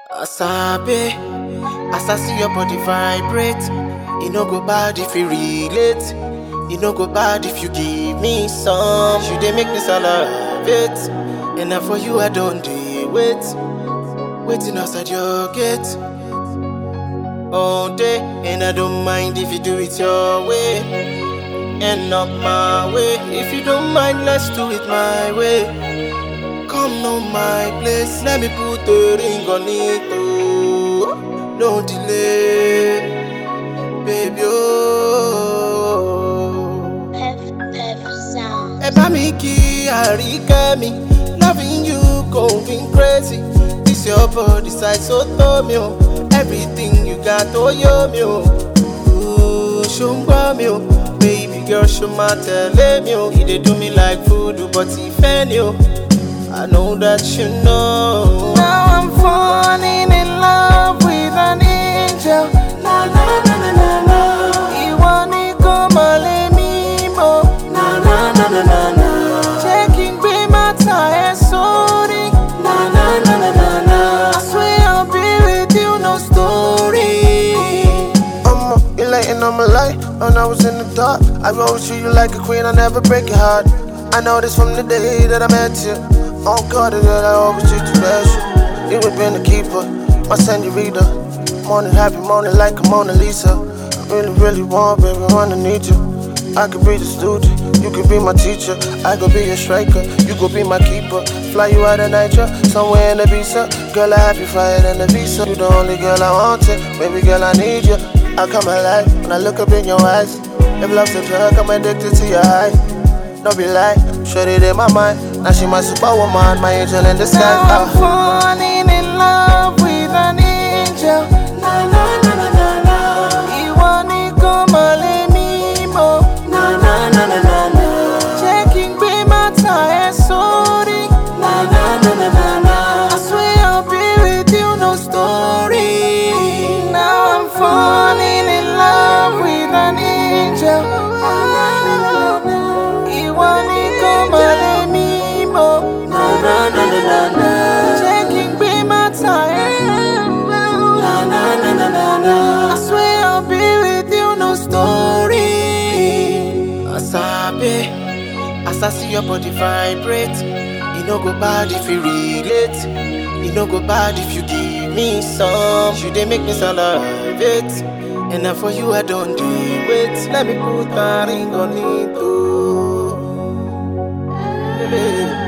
Asabe, as I see your body vibrate, it no go bad if you relate. It no go bad if you give me some. You dey make me salivate, and now for you I don't dey wait, waiting outside your gate all day, and I don't mind if you do it your way and not my way. If you don't mind, let's do it my way. Come on my place, let me put the ring on it, oh. No delay, baby, oh. Pef sound. Eba mi ki arike mi, loving you going crazy. This your body size so to me, oh. Everything you got, oh yo me, oh. Ooh, shumba me, oh. Baby girl, show my tell me, oh. You dey do me like food, but if any, oh. I know that you know. Now I'm falling in love with an angel. Na na na na na na. Iwani komale mimo. Na na na na na na. Checking be my tire sorry. Na na na na na na. I swear I'll be with you, no story. You're lighting on my light. When I was in the dark, I always treat you like a queen. I never break your heart. I know this from the day that I met you. On God, that I always treat you special. You have been a keeper, my senorita. Morning happy, morning like a Mona Lisa. I really, really want, baby, wanna need you. I could be the student, you could be my teacher. I could be your striker, you could be my keeper. Fly you out of Niger, somewhere in Ibiza. Girl, I have you fired in the visa. You the only girl I wanted, baby girl, I need you. I come alive when I look up in your eyes. If love's a drug, I'm addicted to your eyes. No be lie, shorty in my mind. Now she my superwoman, my angel in the sky. Now I'm falling in love with an angel. Na na na na na na. Iwani komale mimo. Na na na na na na. Checking be my tire sorry. Na na na na na na. I swear I'll be with you, no story. Now I'm falling in love with an angel. Na na na na na. Iwani komale mimo. Na na na na na na. Checking be my time. Na na na na na na. I swear I'll be with you, no story. Asabe, as I see your body vibrate, it no go bad if you relate. It no go bad if you give me some. You dey make me salivate, and now for you I don't do wait. Let me put a ring on it, oh. Baby.